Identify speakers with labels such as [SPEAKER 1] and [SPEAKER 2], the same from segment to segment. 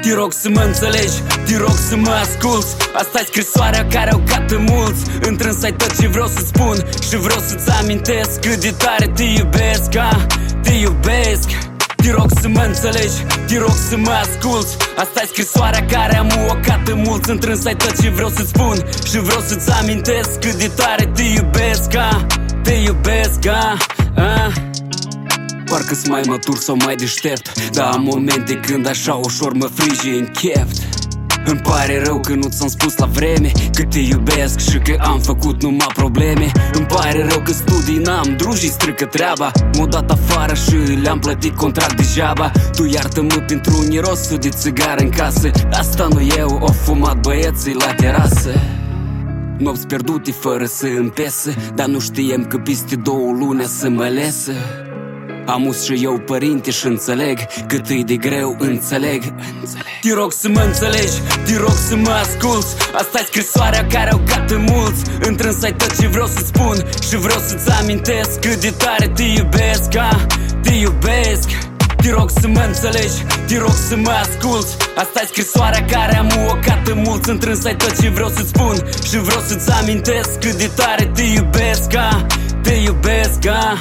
[SPEAKER 1] Te rog să mă înțelegi, te rog să mă asculți. Asta-i scrisoarea care au cată mulți. Întrâns ai tot ce vreau să-ți spun și vreau să-ți amintesc cât de tare te iubesc, te iubesc. Te rog să mă înțelegi, te rog să mă asculți. Asta-i scrisoarea care am o cată mulți. Întrâns ai tot ce vreau să-ți spun și vreau să-ți amintesc cât de tare te iubesc, te iubesc, Parcă-s mai matur sau mai deștept, dar am momente când așa ușor mă frige în cheft. Îmi pare rău că nu ți-am spus la vreme că te iubesc și că am făcut numai probleme. Îmi pare rău că studii n-am, drujii strică treaba. M-au dat afară și le-am plătit contract degeaba. Tu iartă-mă pentru mirosul de țigară în casă. Asta nu eu, o fumat băieții la terasă. Nopți pierdute fără să împese, dar nu știem că peste 2 luni să mă lesă. Amus și eu părinte și înțeleg cât e de greu, înțeleg. Te rog să mă înțelegi, te rog să mă asculți. Asta-i scrisoarea care au cată mulți. Întrâns ai tot ce vreau să-ți spun și vreau să-ți amintesc cât de tare te iubesc, te iubesc. Te rog să mă înțelegi, te rog să mă asculți. Asta-i scrisoarea care am o cată mulți. Întrâns ai tot ce vreau să-ți spun și vreau să-ți amintesc cât de tare te iubesc, te iubesc,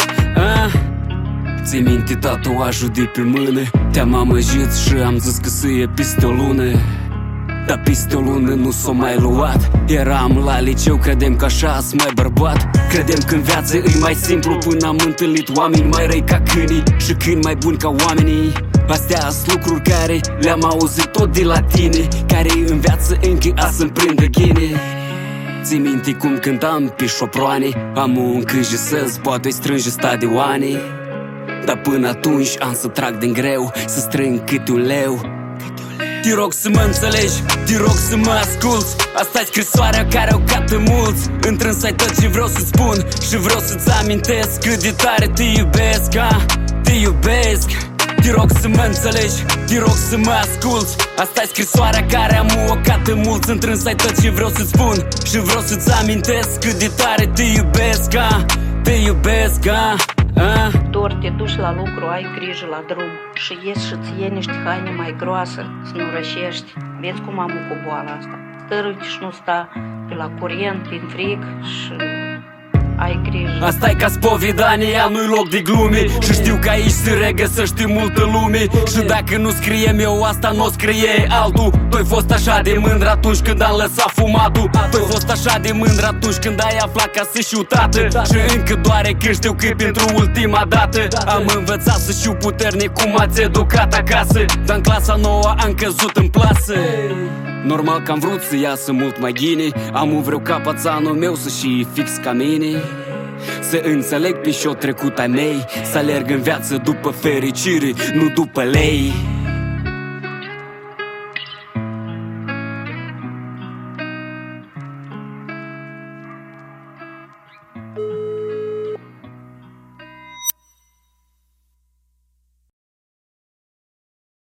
[SPEAKER 1] Ți-i minte tatuajul de pe mână? Te-am amăjit și am zis că să e peste o lună, dar peste o lună nu s-o mai luat. Eram la liceu, credem că așa-s mai bărbat. Credem că în viață e mai simplu până am întâlnit oameni mai răi ca câinii și câini mai buni ca oamenii. Astea-s lucruri care le-am auzit tot de la tine, care în viață încă să-mi prindă ghine. Ți-i minte cum cântam pe șoproane? Am un câjisăz, poate-i strânge stadioane. Dar până atunci am să trag din greu, să strâng câte un leu. Te rog să mă înțelegi, te rog să mă asculți. Asta-i scrisoarea care au cată mulți. Întrâns ai tot ce vreau să-ți spun și vreau să-ți amintesc cât de tare te iubesc, te iubesc. Te rog să mă înțelegi, te rog să mă asculți. Asta-i scrisoarea care am o cată mulți. Întrâns ai tot ce vreau să-ți spun și vreau să-ți amintesc cât de tare te iubesc, te iubesc,
[SPEAKER 2] Doar te duci la lucru, ai grijă la drum și ieși și-ți iei niște haine mai groase, să nu rășești. Vezi cum am cu boala asta. Stăruite și nu sta pe la curent, prin frig și ai grijă.
[SPEAKER 1] Asta-i ca spovedania, nu-i loc de glume și știu că aici se regăsește multă lume. Și dacă nu scriem eu asta, n-o scrie altul. Tu-ai fost așa de mândră atunci când am lăsat fumatul. Tu-ai fost așa de mândră atunci când ai aflat că să știu tată. Și încă doare că știu că pentru ultima dată am învățat să știu puternic cum ați educat acasă. Dar în clasa 9 am căzut în plasă. Normal că am vrut să iasă mult mai ghine. Am vreau ca pațanul meu să și fix ca mine. Să înțeleg pe și-o trecut ai mei, să alerg în viață după fericire, nu după lei.